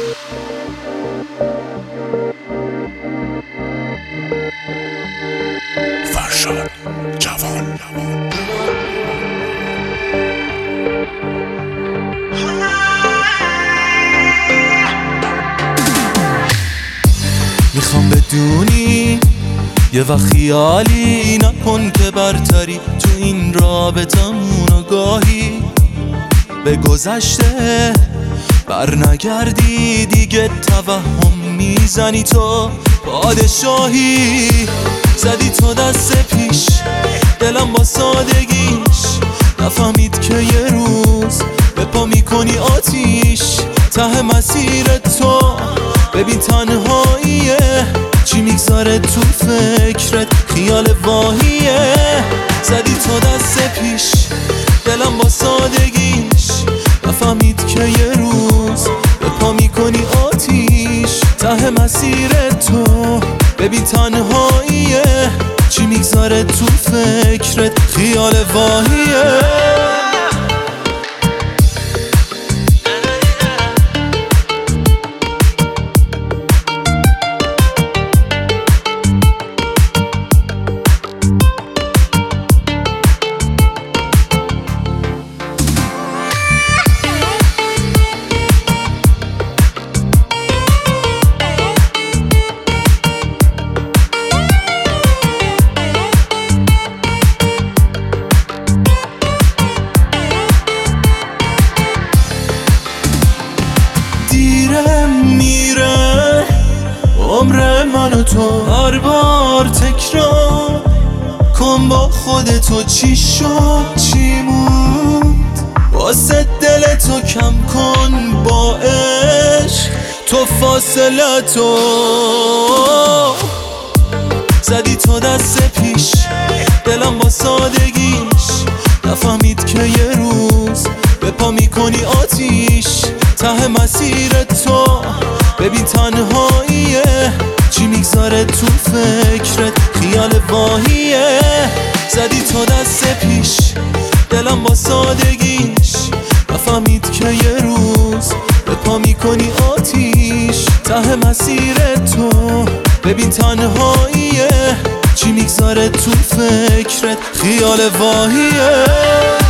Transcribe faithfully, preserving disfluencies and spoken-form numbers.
فرشاد جوان. میخوام بدونی یه وقت خیالی نکن که برتری تو این رابطمون و گاهی به گذشته بر نگردی، دیگه توهم میزنی تو پادشاهی. زدی تو دست پیش دلم با سادگیش، نفهمید که یه روز به پا میکنی آتیش ته مسیر تو. ببین تنهاییه چی میگذاره تو فکرت، خیال واهیه. زدی تو دست پیش دلم با سادگیش، نفهمید که یه روز به پا میکنی آتیش ته مسیر تو. ببین تنهاییه چی میگذاره تو فکرت، خیال واهیه. میره عمر من و تو، هر بار تکرار کن با خودتو چی شد چی موند. واسه دل تو کم کن با عشق تو فاصله تو. زدی تو دست پیش دلم با سادگیش، نفهمید که یه روز به پا میکنی آتیش ته مسیر تو. ببین تنهاییه چی میگذاره تو فکرت، خیال واهیه. زدی تو دست پیش دلم با سادگیش، نفهمید که یه روز به پا میکنی آتیش ته مسیر تو. ببین تنهاییه چی میگذاره تو فکرت، خیال واهیه.